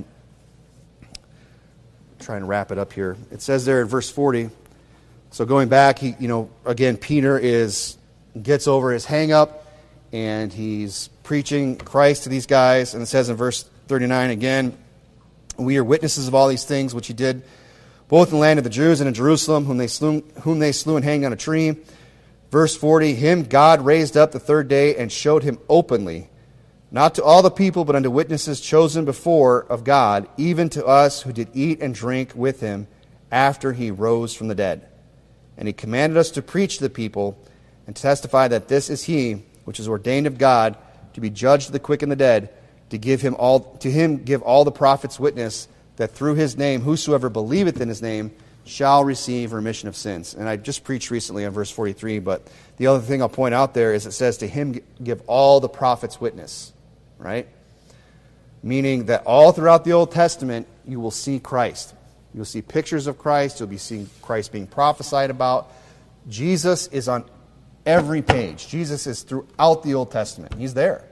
[SPEAKER 1] Try and wrap it up here. It says there in verse 40. So going back, again, Peter gets over his hang-up, and he's preaching Christ to these guys. And it says in verse 39 again, we are witnesses of all these things which he did, both in the land of the Jews and in Jerusalem, whom they slew and hanged on a tree. Verse 40, him God raised up the third day and showed him openly, not to all the people, but unto witnesses chosen before of God, even to us who did eat and drink with him after he rose from the dead. And he commanded us to preach to the people and testify that this is he which is ordained of God to be judged of the quick and the dead, to give all the prophets witness that through his name whosoever believeth in his name shall receive remission of sins. And I just preached recently on verse 43, but the other thing I'll point out there is it says to him give all the prophets witness. Right? Meaning that all throughout the Old Testament, you will see Christ. You'll see pictures of Christ. You'll be seeing Christ being prophesied about. Jesus is on every page. Jesus is throughout the Old Testament. He's there.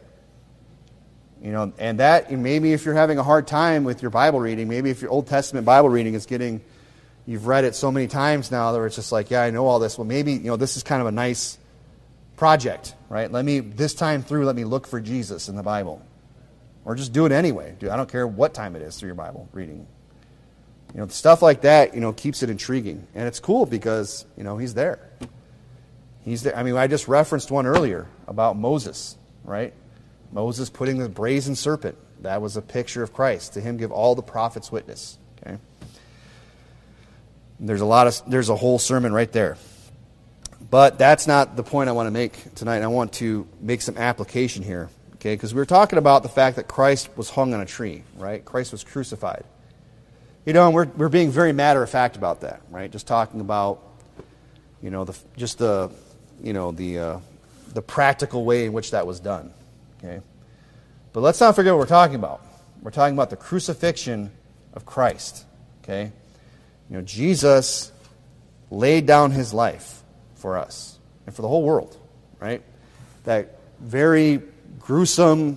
[SPEAKER 1] And that, maybe if you're having a hard time with your Bible reading, maybe if your Old Testament Bible reading is you've read it so many times now that it's just like, yeah, I know all this. Well, maybe, this is kind of a nice project, right? This time through, let me look for Jesus in the Bible. Or just do it anyway. I don't care what time it is through your Bible reading. Stuff like that, keeps it intriguing. And it's cool because, he's there. He's there. I just referenced one earlier about Moses, right? Moses putting the brazen serpent. That was a picture of Christ. To him give all the prophets witness. Okay? There's a whole sermon right there. But that's not the point I want to make tonight. I want to make some application here, okay? Because we were talking about the fact that Christ was hung on a tree, right? Christ was crucified. And we're being very matter-of-fact about that, right? Just talking about, the practical way in which that was done. Okay, but let's not forget what we're talking about. We're talking about the crucifixion of Christ. Okay, Jesus laid down his life for us and for the whole world. Right, that very gruesome,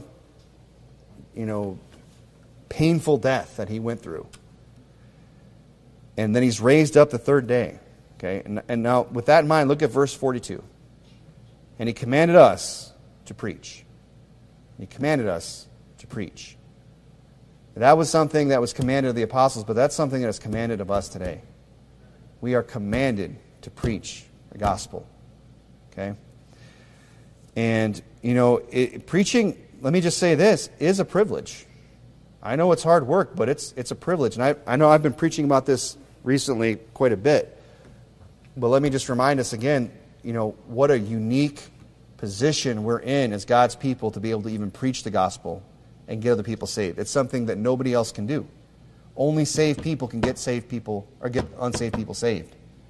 [SPEAKER 1] painful death that he went through. And then he's raised up the third day. Okay, and now with that in mind, look at verse 42. And he commanded us to preach. He commanded us to preach. That was something that was commanded of the apostles, but that's something that is commanded of us today. We are commanded to preach the gospel. Okay? And, preaching, let me just say this, is a privilege. I know it's hard work, but it's a privilege. And I know I've been preaching about this recently quite a bit. But let me just remind us again, what a unique position we're in as God's people to be able to even preach the gospel and get other people saved. It's something that nobody else can do. Only saved people can get saved people or get unsaved people saved.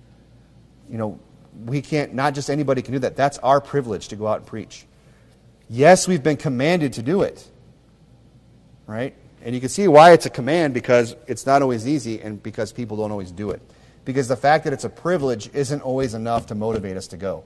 [SPEAKER 1] We can't, not just anybody can do that. That's our privilege to go out and preach. Yes, we've been commanded to do it. Right? And you can see why it's a command, because it's not always easy and because people don't always do it. Because the fact that it's a privilege isn't always enough to motivate us to go.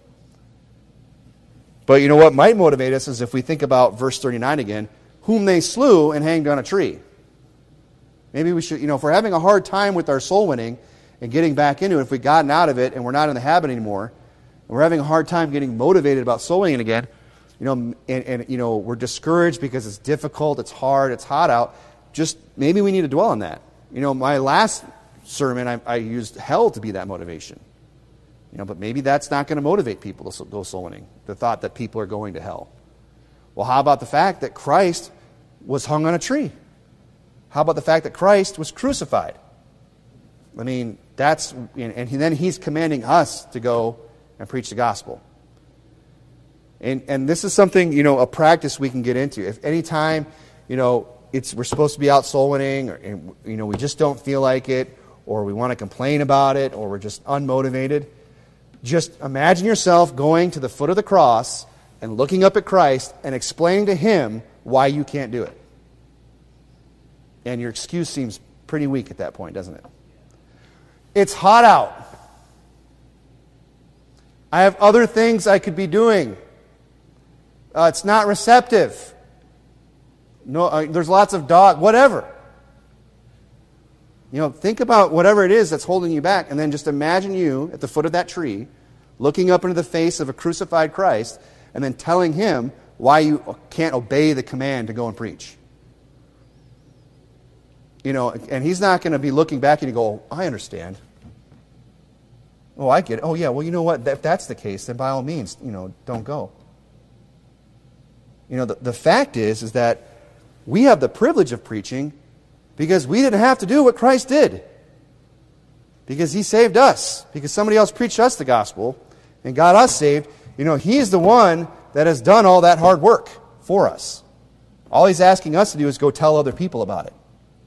[SPEAKER 1] But what might motivate us is if we think about verse 39 again, whom they slew and hanged on a tree. Maybe we should, if we're having a hard time with our soul winning and getting back into it, if we've gotten out of it and we're not in the habit anymore, and we're having a hard time getting motivated about soul winning again, we're discouraged because it's difficult, it's hard, it's hot out, just maybe we need to dwell on that. My last sermon, I used hell to be that motivation. But maybe that's not going to motivate people to go soul winning, the thought that people are going to hell. Well, how about the fact that Christ was hung on a tree? How about the fact that Christ was crucified? And then he's commanding us to go and preach the gospel. And this is something, a practice we can get into. If any time, we're supposed to be out soul winning, and we just don't feel like it, or we want to complain about it, or we're just unmotivated, just imagine yourself going to the foot of the cross and looking up at Christ and explaining to him why you can't do it. And your excuse seems pretty weak at that point, doesn't it? It's hot out. I have other things I could be doing. It's not receptive. No, there's lots of whatever. Think about whatever it is that's holding you back, and then just imagine you at the foot of that tree, looking up into the face of a crucified Christ, and then telling him why you can't obey the command to go and preach. And he's not going to be looking back and you go, I understand. Oh, I get it. Oh, yeah, well, you know what? If that's the case, then by all means, don't go. The fact is that we have the privilege of preaching because we didn't have to do what Christ did. Because he saved us. Because somebody else preached us the gospel and got us saved. He's the one that has done all that hard work for us. All he's asking us to do is go tell other people about it.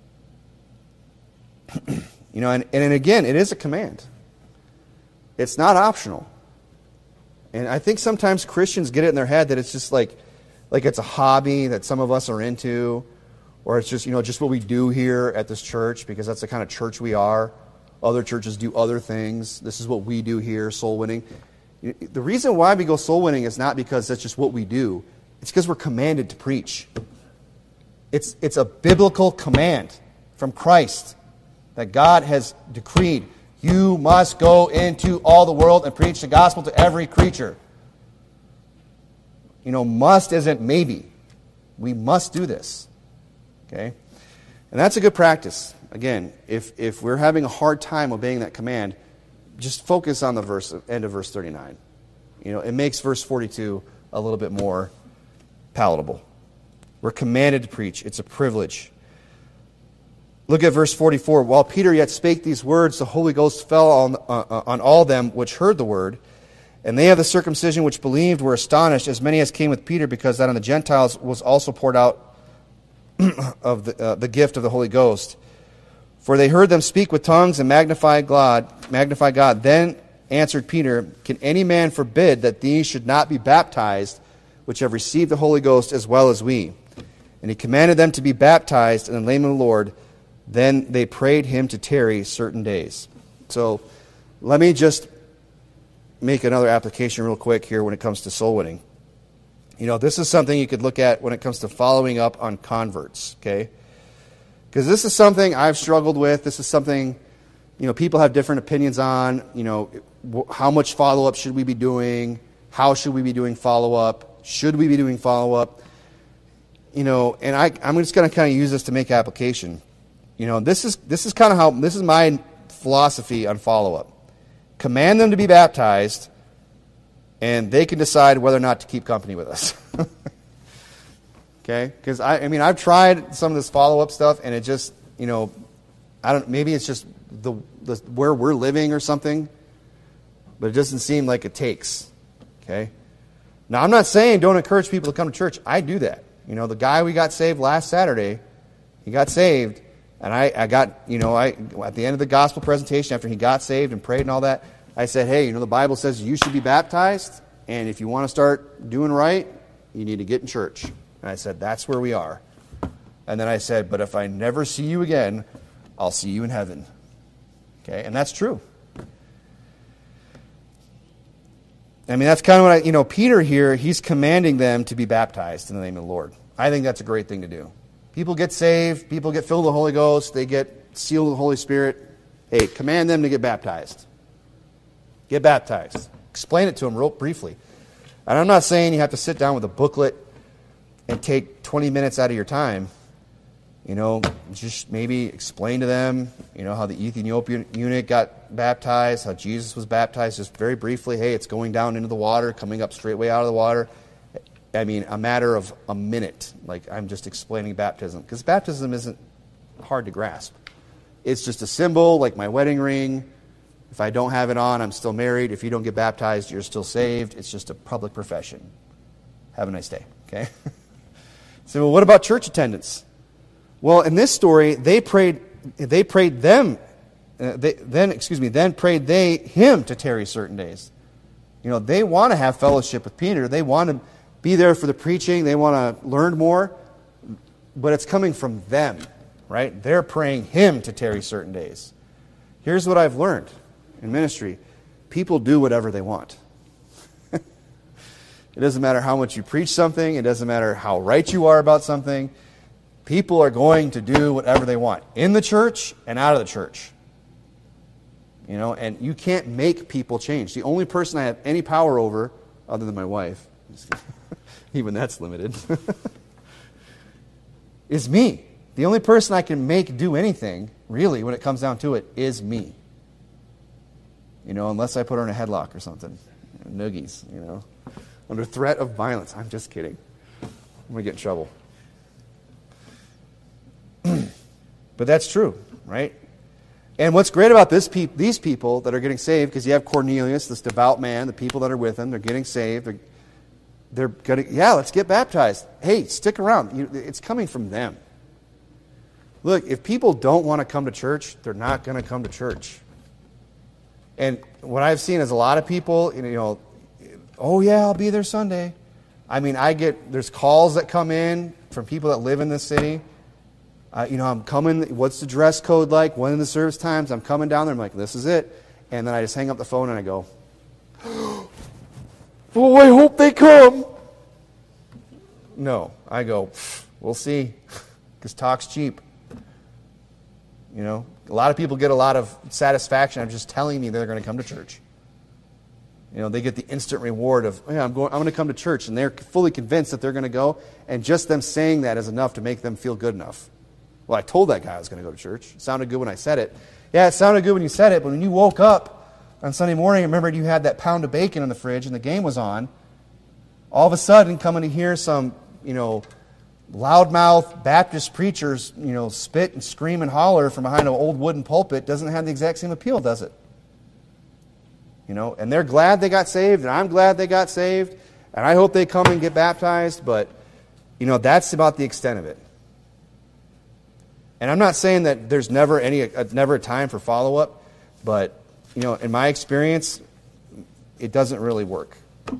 [SPEAKER 1] And again, it is a command. It's not optional. And I think sometimes Christians get it in their head that it's just like it's a hobby that some of us are into, or it's just, just what we do here at this church because that's the kind of church we are. Other churches do other things. This is what we do here, soul winning. The reason why we go soul winning is not because that's just what we do. It's because we're commanded to preach. It's a biblical command from Christ that God has decreed. You must go into all the world and preach the gospel to every creature. Must isn't maybe. We must do this. Okay? And that's a good practice. Again, if we're having a hard time obeying that command, just focus on the end of verse 39. It makes verse 42 a little bit more palatable. We're commanded to preach. It's a privilege. Look at verse 44. While Peter yet spake these words, the Holy Ghost fell on all them which heard the word. And they of the circumcision which believed were astonished, as many as came with Peter, because that on the Gentiles was also poured out of the gift of the Holy Ghost. For they heard them speak with tongues and magnify God. Then answered Peter, "Can any man forbid that these should not be baptized, which have received the Holy Ghost as well as we?" And he commanded them to be baptized in the name of the Lord. Then they prayed him to tarry certain days. So let me just make another application real quick here when it comes to soul winning. This is something you could look at when it comes to following up on converts, okay? Because this is something I've struggled with. This is something, people have different opinions on. How much follow-up should we be doing? How should we be doing follow-up? Should we be doing follow-up? And I'm just going to kind of use this to make application. This is my philosophy on follow-up. Command them to be baptized, and they can decide whether or not to keep company with us. Okay? Because I've tried some of this follow-up stuff, and it just, maybe it's just the where we're living or something, but it doesn't seem like it takes. Okay? Now, I'm not saying don't encourage people to come to church. I do that. The guy we got saved last Saturday, he got saved, and I got, at the end of the gospel presentation, after he got saved and prayed and all that, I said, hey, the Bible says you should be baptized, and if you want to start doing right, you need to get in church. And I said, that's where we are. And then I said, but if I never see you again, I'll see you in heaven. Okay, and that's true. That's kind of what Peter here, he's commanding them to be baptized in the name of the Lord. I think that's a great thing to do. People get saved, people get filled with the Holy Ghost, they get sealed with the Holy Spirit. Hey, command them to get baptized. Get baptized. Explain it to them real briefly. And I'm not saying you have to sit down with a booklet and take 20 minutes out of your time. Just maybe explain to them, how the Ethiopian eunuch got baptized, how Jesus was baptized, just very briefly. Hey, it's going down into the water, coming up straightway out of the water. A matter of a minute. Like, I'm just explaining baptism. Because baptism isn't hard to grasp. It's just a symbol, like my wedding ring. If I don't have it on, I'm still married. If you don't get baptized, you're still saved. It's just a public profession. Have a nice day. Okay? So, what about church attendance? Well, in this story, then prayed him to tarry certain days. They want to have fellowship with Peter. They want to be there for the preaching. They want to learn more. But it's coming from them, right? They're praying him to tarry certain days. Here's what I've learned in ministry. People do whatever they want. It doesn't matter how much you preach something. It doesn't matter how right you are about something. People are going to do whatever they want in the church and out of the church. And you can't make people change. The only person I have any power over, other than my wife, even that's limited, is me. The only person I can make do anything, really, when it comes down to it, is me. Unless I put her in a headlock or something. Noogies, under threat of violence. I'm just kidding. I'm going to get in trouble. But that's true, right? And what's great about these people that are getting saved, because you have Cornelius, this devout man, the people that are with him, they're getting saved. They're going to, let's get baptized. Hey, stick around. It's coming from them. Look, if people don't want to come to church, they're not going to come to church. And what I've seen is a lot of people, oh yeah, I'll be there Sunday. There's calls that come in from people that live in this city. I'm coming, what's the dress code like? When are the service times? I'm coming down there, I'm like, this is it. And then I just hang up the phone and I go, oh, I hope they come. No, I go, we'll see, because talk's cheap. A lot of people get a lot of satisfaction. I'm just telling me they're going to come to church. They get the instant reward of, I'm going to come to church, and they're fully convinced that they're going to go, and just them saying that is enough to make them feel good enough. Well, I told that guy I was going to go to church. It sounded good when I said it. Yeah, it sounded good when you said it, but when you woke up on Sunday morning, remember you had that pound of bacon in the fridge and the game was on, all of a sudden coming to hear some, loudmouth Baptist preachers, spit and scream and holler from behind an old wooden pulpit doesn't have the exact same appeal, does it? And they're glad they got saved, and I'm glad they got saved, and I hope they come and get baptized, but, that's about the extent of it. And I'm not saying that there's never a time for follow-up, but, in my experience, it doesn't really work.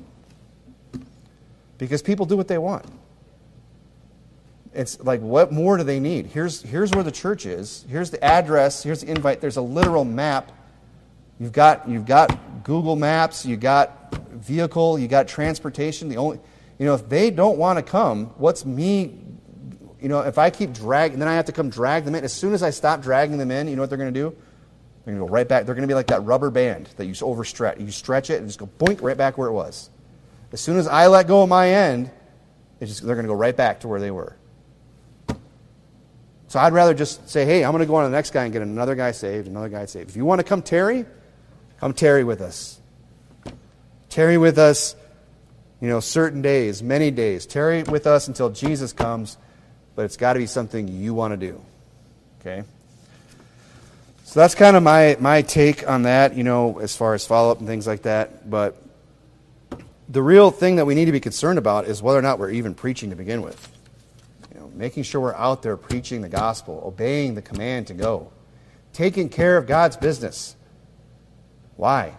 [SPEAKER 1] Because people do what they want. It's like, what more do they need? Here's where the church is. Here's the address. Here's the invite. There's a literal map. You've got Google Maps. You got vehicle. You got transportation. If they don't want to come, what's me? If I keep dragging, then I have to come drag them in. As soon as I stop dragging them in, you know what they're going to do? They're going to go right back. They're going to be like that rubber band that you overstretch. You stretch it and just go boink right back where it was. As soon as I let go of my end, they're going to go right back to where they were. So I'd rather just say, hey, I'm going to go on to the next guy and get another guy saved, another guy saved. If you want to come tarry with us. Tarry with us, certain days, many days. Tarry with us until Jesus comes, but it's got to be something you want to do. Okay? So that's kind of my take on that, as far as follow-up and things like that. But the real thing that we need to be concerned about is whether or not we're even preaching to begin with. Making sure we're out there preaching the gospel, obeying the command to go, taking care of God's business. Why?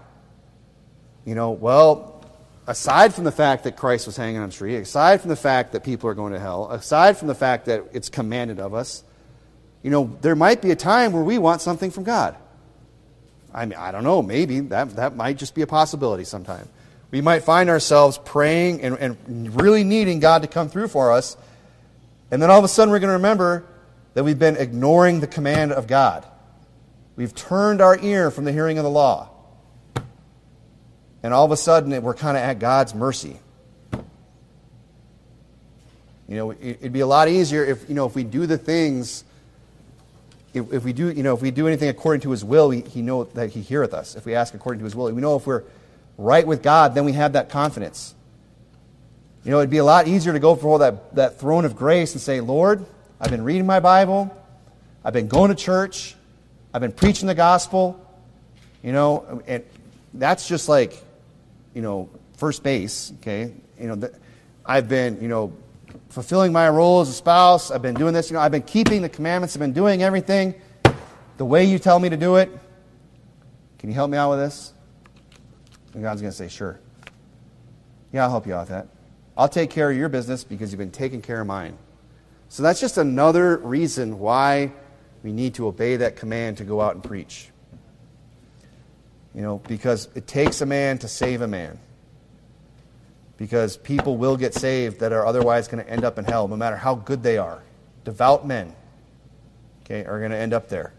[SPEAKER 1] Aside from the fact that Christ was hanging on a tree, aside from the fact that people are going to hell, aside from the fact that it's commanded of us, there might be a time where we want something from God. I mean, I don't know, maybe that might just be a possibility sometime. We might find ourselves praying and really needing God to come through for us. And then all of a sudden we're going to remember that we've been ignoring the command of God. We've turned our ear from the hearing of the law. And all of a sudden we're kind of at God's mercy. It'd be a lot easier if we do the things, if we do anything according to His will, He know that He heareth us. If we ask according to His will, we know if we're right with God, then we have that confidence. It'd be a lot easier to go for that throne of grace and say, Lord, I've been reading my Bible, I've been going to church, I've been preaching the gospel, and that's just like, first base, okay? I've been, fulfilling my role as a spouse, I've been doing this, I've been keeping the commandments, I've been doing everything the way you tell me to do it. Can you help me out with this? And God's going to say, sure. Yeah, I'll help you out with that. I'll take care of your business because you've been taking care of mine. So that's just another reason why we need to obey that command to go out and preach. Because it takes a man to save a man. Because people will get saved that are otherwise going to end up in hell, no matter how good they are. Devout men, are going to end up there.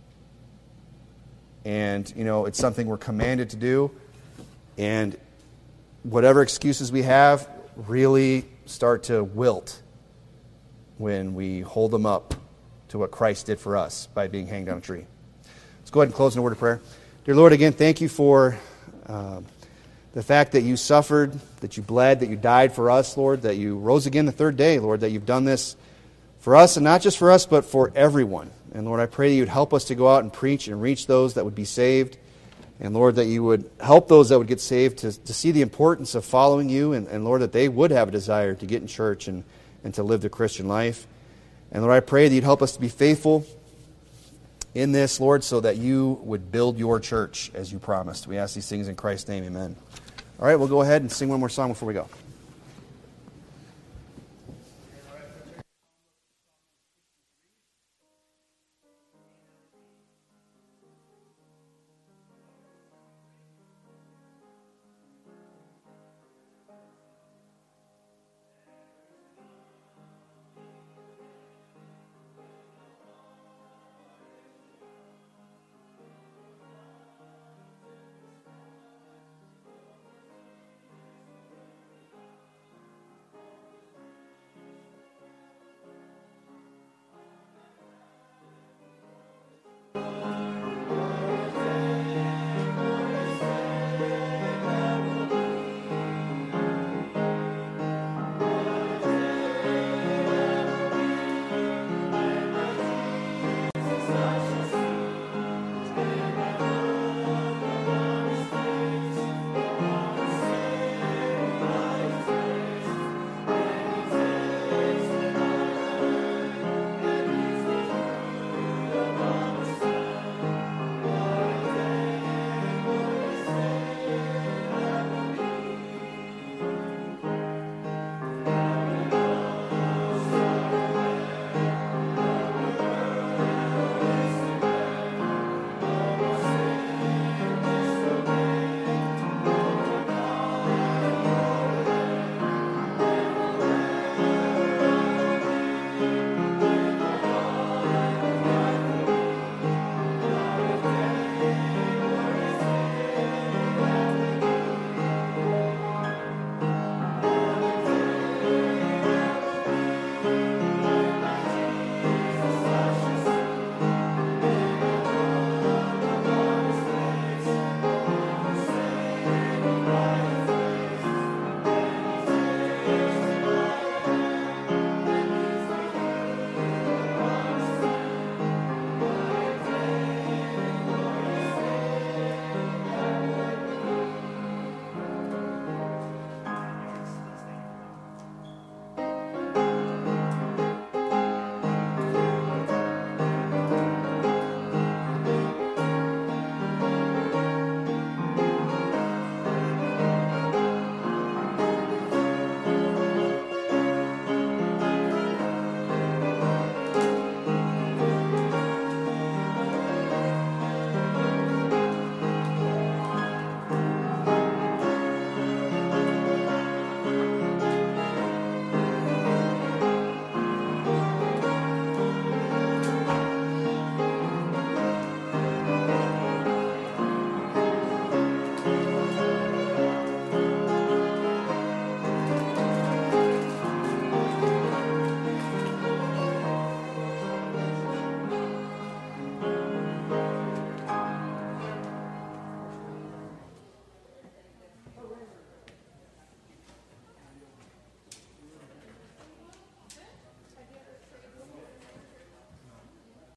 [SPEAKER 1] And, it's something we're commanded to do. And whatever excuses we have really start to wilt when we hold them up to what Christ did for us by being hanged on a tree. Let's go ahead and close in a word of prayer. Dear Lord, again, thank you for the fact that you suffered, that you bled, that you died for us, Lord, that you rose again the third day, Lord, that you've done this for us, and not just for us, but for everyone. And Lord, I pray that you'd help us to go out and preach and reach those that would be saved. And Lord, that you would help those that would get saved to see the importance of following you, and Lord, that they would have a desire to get in church and to live the Christian life. And Lord, I pray that you'd help us to be faithful in this, Lord, so that you would build your church as you promised. We ask these things in Christ's name, amen. All right, we'll go ahead and sing one more song before we go.